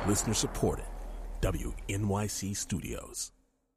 Listener supported. WNYC Studios.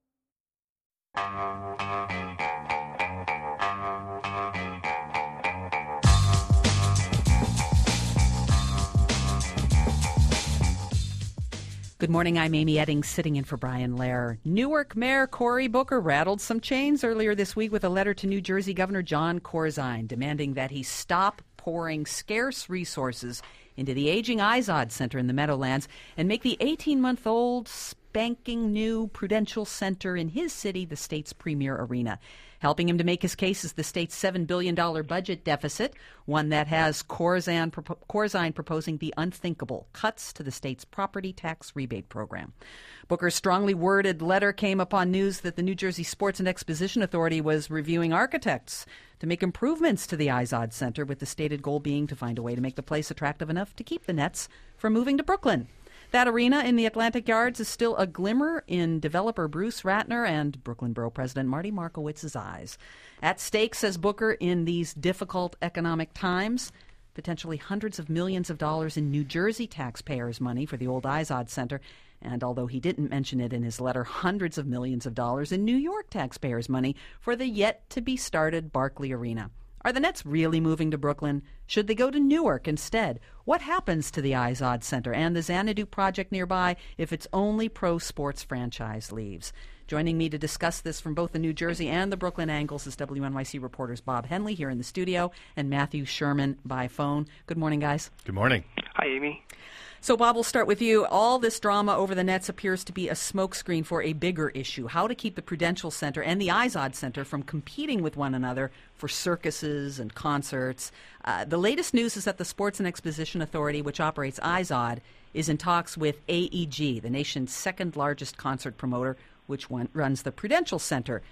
Good morning, I'm Amy Eddings, sitting in for Brian Lehrer. Newark Mayor Cory Booker rattled some chains earlier this week with a letter to New Jersey Governor Jon Corzine demanding that he stop pouring scarce resources into the aging Izod Center in the Meadowlands and make the 18-month-old spanking new Prudential Center in his city the state's premier arena. Helping him to make his case is the state's $7 billion budget deficit, one that has Corzine proposing the unthinkable cuts to the state's property tax rebate program. Booker's strongly worded letter came upon news that the New Jersey Sports and Exposition Authority was reviewing architects to make improvements to the Izod Center, with the stated goal being to find a way to make the place attractive enough to keep the Nets from moving to Brooklyn. That arena in the Atlantic Yards is still a glimmer in developer Bruce Ratner and Brooklyn Borough President Marty Markowitz's eyes. At stake, says Booker, in these difficult economic times, potentially hundreds of millions of dollars in New Jersey taxpayers' money for the old Izod Center, and although he didn't mention it in his letter, hundreds of millions of dollars in New York taxpayers' money for the yet-to-be-started Barclay Arena. Are the Nets really moving to Brooklyn? Should they go to Newark instead? What happens to the Izod Center and the Xanadu project nearby if its only pro sports franchise leaves? Joining me to discuss this from both the New Jersey and the Brooklyn angles is WNYC reporters Bob Henley here in the studio and Matthew Sherman by phone. Good morning, guys. Good morning. Hi, Amy. So, Bob, we'll start with you. All this drama over the Nets appears to be a smokescreen for a bigger issue: how to keep the Prudential Center and the Izod Center from competing with one another for circuses and concerts. The latest news is that the Sports and Exposition Authority, which operates Izod, is in talks with AEG, the nation's second-largest concert promoter, which runs the Prudential Center.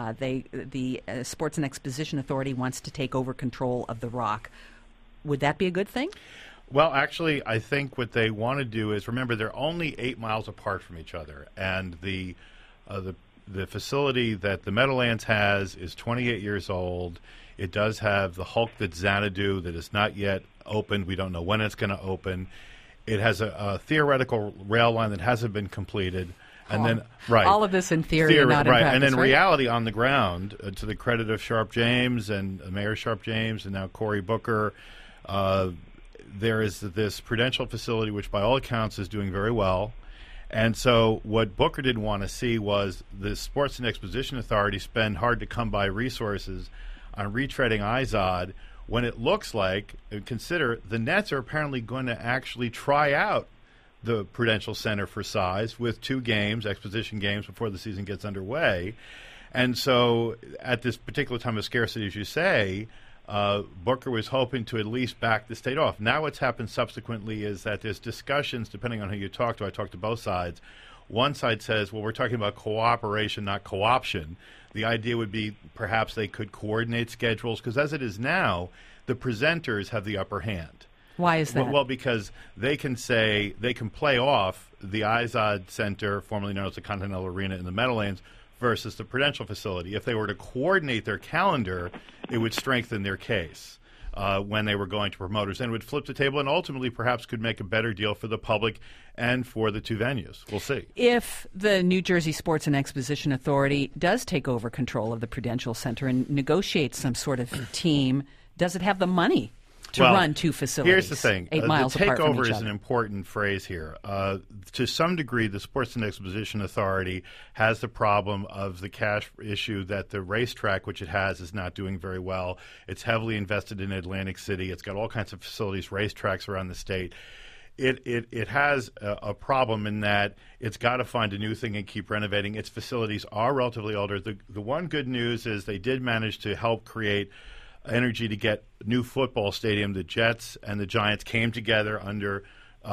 The Sports and Exposition Authority wants to take over control of the Rock. Would that be a good thing? Well, actually, I think what they want to do is, remember, they're only 8 miles apart from each other, and the facility that the Meadowlands has is 28 years old. It does have the Hulk that Xanadu that is not yet opened. We don't know when it's going to open. It has a theoretical rail line that hasn't been completed. And then, right, all of this in theory, not in right, practice, and then right? reality on the ground, to the credit of Sharp James and Mayor Sharp James and now Cory Booker, there is this Prudential facility, which by all accounts is doing very well. And so what Booker didn't want to see was the Sports and Exposition Authority spend hard-to-come-by resources on retreading Izod when it looks like, consider, the Nets are apparently going to actually try out the Prudential Center for size with 2 games, exposition games, before the season gets underway. And so at this particular time of scarcity, as you say, Booker was hoping to at least back the state off. Now what's happened subsequently is that there's discussions, depending on who you talk to. I talked to both sides. One side says, well, we're talking about cooperation, not co-option. The idea would be perhaps they could coordinate schedules, because as it is now, the presenters have the upper hand. Why is that? Well, because they can play off the Izod Center, formerly known as the Continental Arena in the Meadowlands, versus the Prudential facility. If they were to coordinate their calendar, it would strengthen their case when they were going to promoters, and it would flip the table and ultimately perhaps could make a better deal for the public and for the 2 venues. We'll see. If the New Jersey Sports and Exposition Authority does take over control of the Prudential Center and negotiate some sort of team, does it have the money to run 2 facilities? Here's the thing. 8 miles apart from each other. The takeover is an important phrase here. To some degree, the Sports and Exposition Authority has the problem of the cash issue that the racetrack, which it has, is not doing very well. It's heavily invested in Atlantic City. It's got all kinds of facilities, racetracks around the state. It has a problem in that it's got to find a new thing and keep renovating. Its facilities are relatively older. The one good news is they did manage to help create energy to get new football stadium. The Jets and the Giants came together under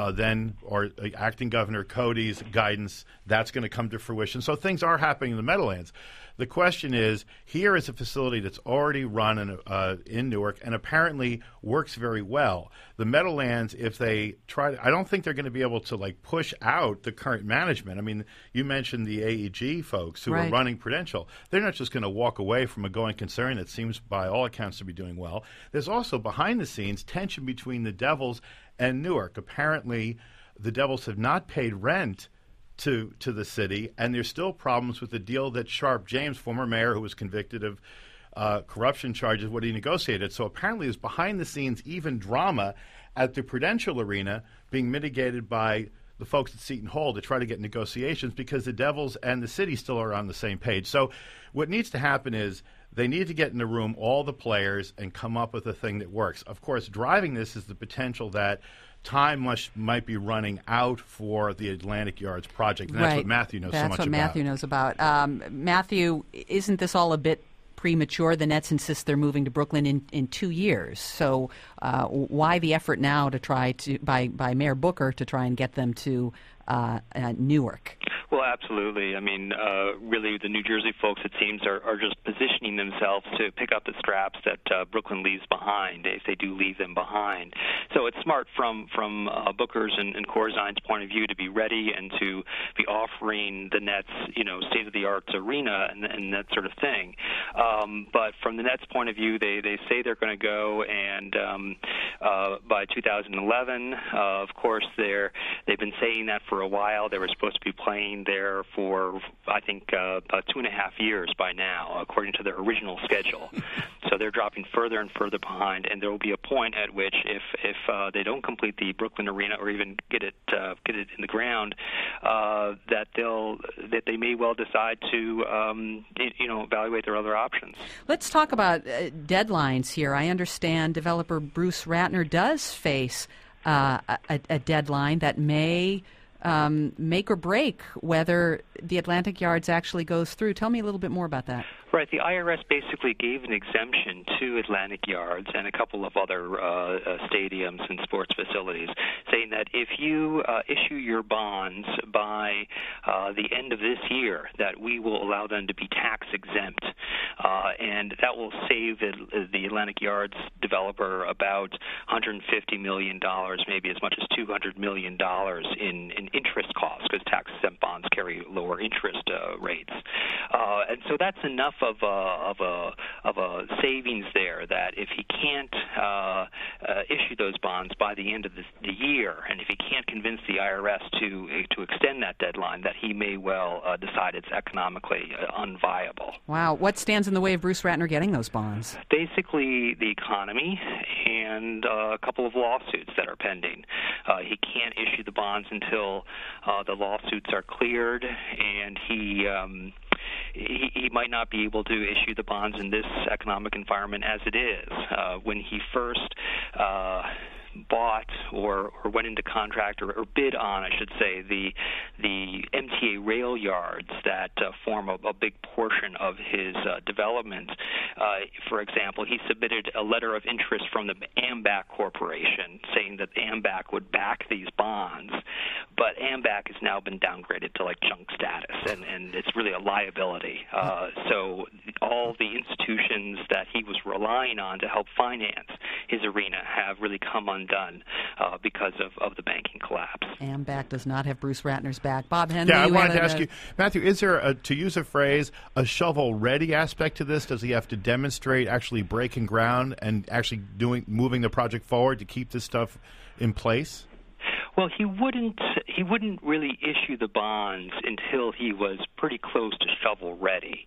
acting Governor Cody's guidance. That's going to come to fruition. So things are happening in the Meadowlands. The question is, here is a facility that's already run in Newark and apparently works very well. The Meadowlands, if they try, I don't think they're going to be able to push out the current management. I mean, you mentioned the AEG folks who are running Prudential. They're not just going to walk away from a going concern that seems by all accounts to be doing well. There's also behind the scenes tension between the Devils and Newark. Apparently, the Devils have not paid rent to the city, and there's still problems with the deal that Sharp James, former mayor who was convicted of corruption charges, what he negotiated. So apparently there's behind-the-scenes even drama at the Prudential Arena being mitigated by the folks at Seton Hall to try to get negotiations because the Devils and the city still are on the same page. So what needs to happen is they need to get in the room, all the players, and come up with a thing that works. Of course, driving this is the potential that time might be running out for the Atlantic Yards project. And that's what Matthew knows so much about. That's what Matthew knows about. Matthew, isn't this all a bit premature? The Nets insist they're moving to Brooklyn in 2 years. So why the effort now to try to by Mayor Booker to try and get them to Newark? Well, absolutely. I mean, really, the New Jersey folks, it seems, are just positioning themselves to pick up the scraps that Brooklyn leaves behind, if they do leave them behind. So it's smart from Booker's and Corzine's point of view to be ready and to be offering the Nets, state-of-the-art arena and that sort of thing. But from the Nets' point of view, they say they're going to go, and by 2011, of course, they've been saying that for a while. They were supposed to be playing there for, I think, about 2.5 years by now, according to their original schedule. So they're dropping further and further behind, and there will be a point at which, if they don't complete the Brooklyn Arena or even get it in the ground, that they may well decide to evaluate their other options. Let's talk about deadlines here. I understand developer Bruce Ratner does face a deadline that may make or break whether the Atlantic Yards actually goes through. Tell me a little bit more about that. Right. The IRS basically gave an exemption to Atlantic Yards and a couple of other stadiums and sports facilities, saying that if you issue your bonds by the end of this year, that we will allow them to be tax exempt, and that will save the Atlantic Yards developer about $150 million, maybe as much as $200 million in interest costs, because tax exempt bonds carry lower interest rates, and so that's enough of a savings there that if he can't issue those bonds by the end of the year, and if he can't convince the IRS to extend that deadline, that he may well decide it's economically unviable. Wow. What stands in the way of Bruce Ratner getting those bonds? Basically, the economy and a couple of lawsuits that are pending. He can't issue the bonds until the lawsuits are cleared, and he might not be able to issue the bonds in this economic environment as it is. When he first bought or went into contract or bid on, I should say, the MTA rail yards that form a big portion of his development. For example, he submitted a letter of interest from the AMBAC Corporation saying that AMBAC would back these bonds, but AMBAC has now been downgraded to junk status, and it's really a liability. So all the institutions that he was relying on to help finance his arena have really come undone because of the banking collapse. AMBAC does not have Bruce Ratner's back. Bob Henley. Yeah, I wanted to ask you, Matthew, is there, to use a phrase, a shovel-ready aspect to this? Does he have to demonstrate actually breaking ground and actually moving the project forward to keep this stuff in place? Well, he wouldn't really issue the bonds until he was pretty close to shovel ready,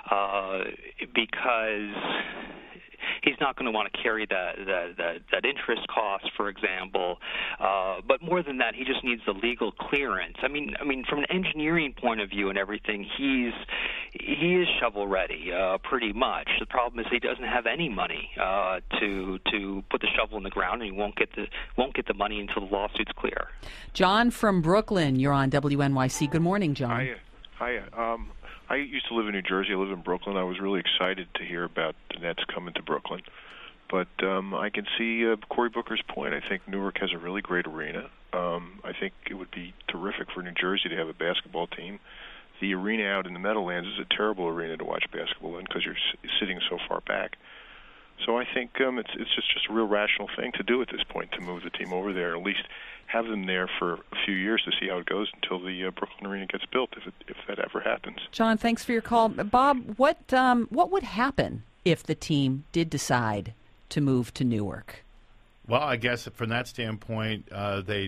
because he's not going to want to carry that interest cost, for example. But more than that, he just needs the legal clearance. I mean, from an engineering point of view and everything, he is shovel ready, pretty much. The problem is he doesn't have any money to put the shovel in the ground, and he won't get the money until the lawsuit's clear. John from Brooklyn, you're on WNYC. Good morning, John. Hiya. I used to live in New Jersey. I live in Brooklyn. I was really excited to hear about the Nets coming to Brooklyn. But I can see Cory Booker's point. I think Newark has a really great arena. I think it would be terrific for New Jersey to have a basketball team. The arena out in the Meadowlands is a terrible arena to watch basketball in because you're sitting so far back. So I think it's just a real rational thing to do at this point, to move the team over there, at least have them there for a few years to see how it goes until the Brooklyn Arena gets built, if that ever happens. John, thanks for your call. Bob, what would happen if the team did decide to move to Newark? Well, I guess from that standpoint, they'd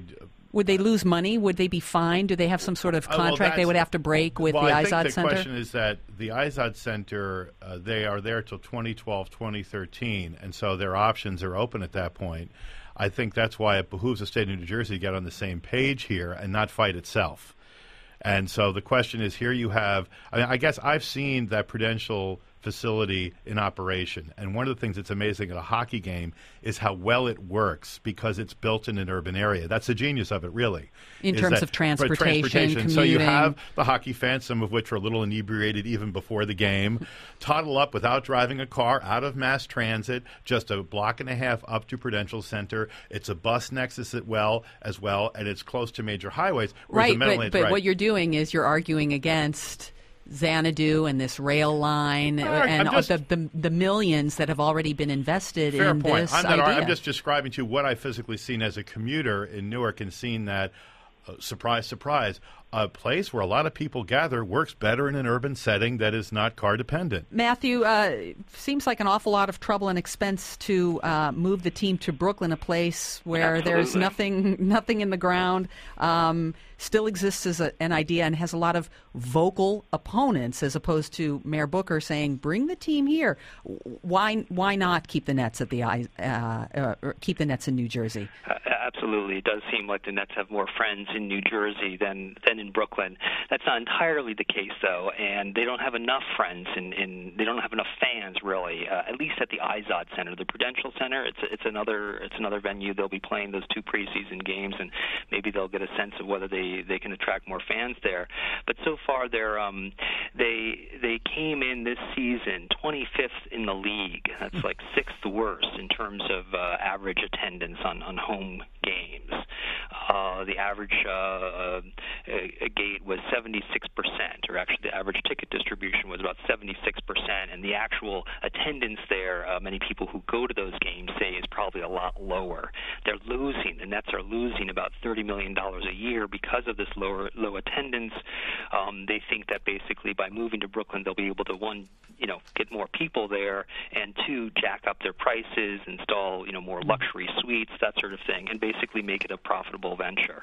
Would they lose money? Would they be fined? Do they have some sort of contract they would have to break with the Izod Center? I think the question is that the Izod Center, they are there till 2012, 2013, and so their options are open at that point. I think that's why it behooves the state of New Jersey to get on the same page here and not fight itself. And so the question is, here you have, I guess I've seen that Prudential facility in operation. And one of the things that's amazing at a hockey game is how well it works because it's built in an urban area. That's the genius of it, really. In terms of transportation, commuting. So you have the hockey fans, some of which are a little inebriated even before the game, toddle up without driving a car out of mass transit, just a block and a half up to Prudential Center. It's a bus nexus as well, and it's close to major highways. Right, but what you're doing is you're arguing against Xanadu and this rail line and the millions that have already been invested in this idea. I'm just describing to you what I've physically seen as a commuter in Newark and seen that, surprise, surprise, a place where a lot of people gather works better in an urban setting that is not car dependent. Matthew, seems like an awful lot of trouble and expense to move the team to Brooklyn, a place where there's nothing in the ground. Still exists as an idea and has a lot of vocal opponents, as opposed to Mayor Booker saying, "Bring the team here." Why not keep the Nets at keep the Nets in New Jersey? Absolutely, it does seem like the Nets have more friends in New Jersey than in Brooklyn. That's not entirely the case, though, and they don't have enough friends they don't have enough fans, really. At least at the Izod Center, the Prudential Center. It's another venue. They'll be playing those 2 preseason games, and maybe they'll get a sense of whether they can attract more fans there. But so far, they came in this season 25th in the league. That's like 6th worst in terms of average attendance on home games. The average gate was 76%, or actually the average ticket distribution was about 76%, and the actual attendance there, many people who go to those games say, is probably a lot lower. The Nets are losing about $30 million a year because of this low attendance. They think that basically by moving to Brooklyn, they'll be able to, one, get more people there, and 2, jack up their prices, install, more luxury suites, that sort of thing, and basically make it a profitable venture.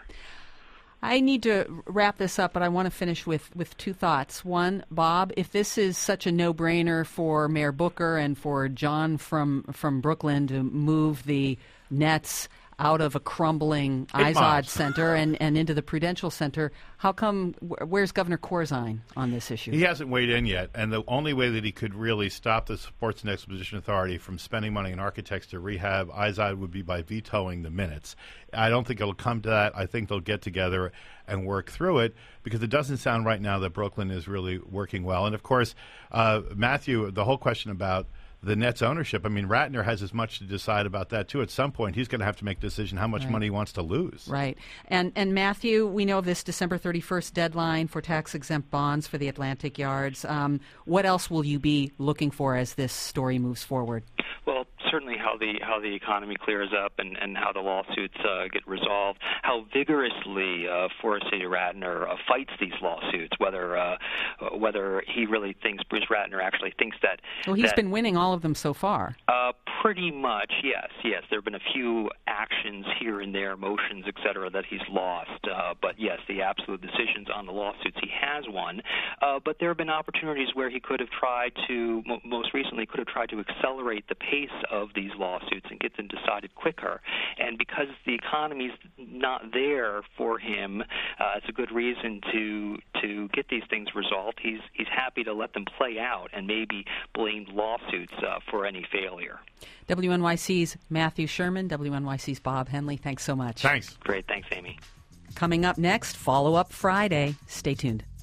I need to wrap this up, but I want to finish with 2 thoughts. One, Bob, if this is such a no-brainer for Mayor Booker and for John from Brooklyn to move the Nets out of a crumbling Izod Center and into the Prudential Center, how come, where's Governor Corzine on this issue? He hasn't weighed in yet, and the only way that he could really stop the Sports and Exposition Authority from spending money on architects to rehab Izod would be by vetoing the minutes. I don't think it'll come to that. I think they'll get together and work through it, because it doesn't sound right now that Brooklyn is really working well. And, of course, Matthew, the whole question about the Nets ownership, I mean, Ratner has as much to decide about that, too. At some point, he's going to have to make a decision how much money he wants to lose. Right. And Matthew, we know this December 31st deadline for tax-exempt bonds for the Atlantic Yards. What else will you be looking for as this story moves forward? Well, certainly how the economy clears up and how the lawsuits get resolved, how vigorously Forrest A. Ratner fights these lawsuits, whether he really thinks, Bruce Ratner actually thinks that... Well, he's been winning all of them so far. Pretty much, yes. There have been a few actions here and there, motions, et cetera, that he's lost. But yes, the absolute decisions on the lawsuits he has won. But there have been opportunities where he could have tried to, most recently, could have tried to accelerate the pace of these lawsuits and get them decided quicker. And because the economy's not there for him, it's a good reason to get these things resolved. He's happy to let them play out and maybe blame lawsuits for any failure. WNYC's Matthew Sherman, WNYC's Bob Henley. Thanks so much. Thanks. Great. Thanks, Amy. Coming up next, Follow Up Friday. Stay tuned.